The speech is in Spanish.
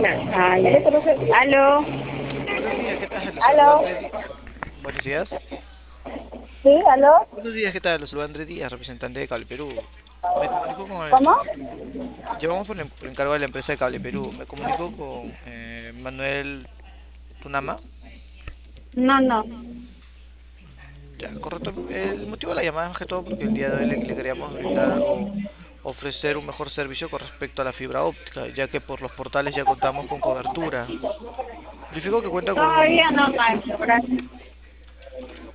Ay, aló, Buenos días, ¿qué tal? Los saluda aló, Andrés Buenos días. sí, aló, Buenos días, ¿qué tal? Los saluda Andrés Díaz, representante de Cable Perú. Me comunico con el... ¿cómo? Llevamos por encargo de la empresa de Cable Perú. Me comunico con Manuel Tunama. No, no. Ya, correcto. El motivo de la llamada es más que todo porque el día de hoy le queríamos brindar o ofrecer un mejor servicio con respecto a la fibra óptica, ya que por los portales ya contamos con cobertura. Verifico que cuenta con... Todavía no, maestro, gracias.